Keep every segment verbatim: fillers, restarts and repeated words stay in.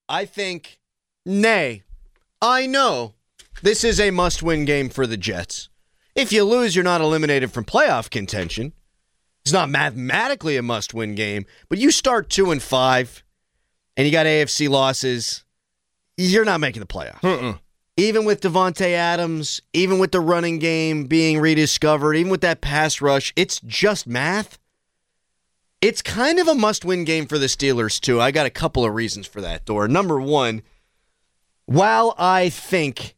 I think, nay, I know this is a must-win game for the Jets. If you lose, you're not eliminated from playoff contention. It's not mathematically a must-win game, but you start two and five, and you got A F C losses, you're not making the playoffs. Mm-mm. Even with Devontae Adams, even with the running game being rediscovered, even with that pass rush, it's just math. It's kind of a must-win game for the Steelers, too. I got a couple of reasons for that, Dor. Number one, while I think,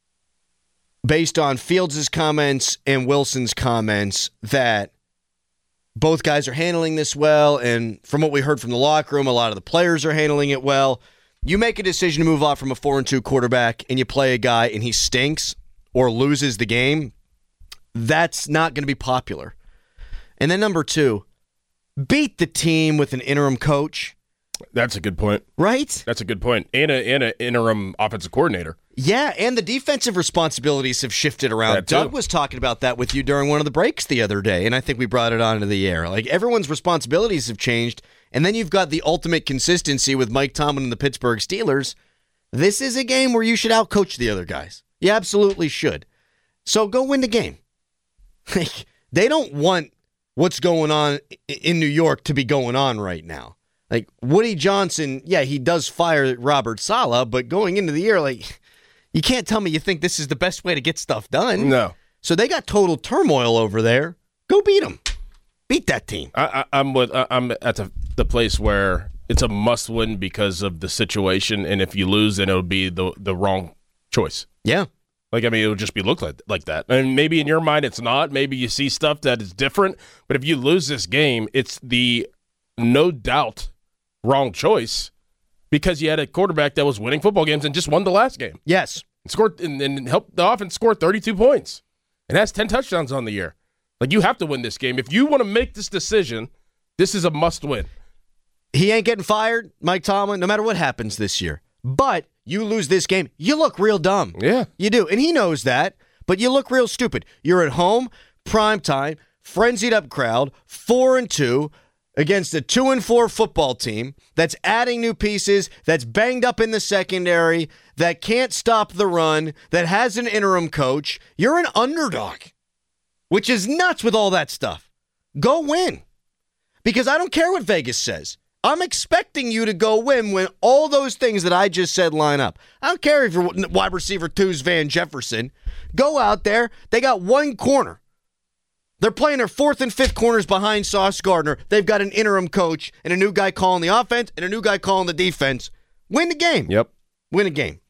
based on Fields' comments and Wilson's comments, that both guys are handling this well, and from what we heard from the locker room, a lot of the players are handling it well. You make a decision to move off from a four and two quarterback, and you play a guy and he stinks or loses the game, that's not going to be popular. And then number two, beat the team with an interim coach. That's a good point. Right? That's a good point. And a, and an interim offensive coordinator. Yeah, and the defensive responsibilities have shifted around. That too. Doug was talking about that with you during one of the breaks the other day, and I think we brought it onto the air. Like, everyone's responsibilities have changed, and then you've got the ultimate consistency with Mike Tomlin and the Pittsburgh Steelers. This is a game where you should outcoach the other guys. You absolutely should. So go win the game. They don't want what's going on in New York to be going on right now. Like, Woody Johnson, yeah, he does fire Robert Saleh, but going into the year, like, you can't tell me you think this is the best way to get stuff done. No. So they got total turmoil over there. Go beat them. Beat that team. I, I, I'm with, I, I'm at the, the place where it's a must-win because of the situation, and if you lose, then it'll be the the wrong choice. Yeah. Like, I mean, it'll just be looked like, like that. And maybe in your mind it's not. Maybe you see stuff that is different. But if you lose this game, it's the no doubt wrong choice because you had a quarterback that was winning football games and just won the last game. Yes. And scored and, and helped the offense score thirty-two points and has ten touchdowns on the year. Like, you have to win this game. If you want to make this decision, this is a must-win. He ain't getting fired, Mike Tomlin, no matter what happens this year. But you lose this game, you look real dumb. Yeah. You do. And he knows that, but you look real stupid. You're at home, prime time, frenzied up crowd, four and two, against a two and four football team that's adding new pieces, that's banged up in the secondary, that can't stop the run, that has an interim coach. You're an underdog, which is nuts with all that stuff. Go win. Because I don't care what Vegas says. I'm expecting you to go win when all those things that I just said line up. I don't care if you're wide receiver two's Van Jefferson. Go out there. They got one corner. They're playing their fourth and fifth corners behind Sauce Gardner. They've got an interim coach and a new guy calling the offense and a new guy calling the defense. Win the game. Yep. Win a game.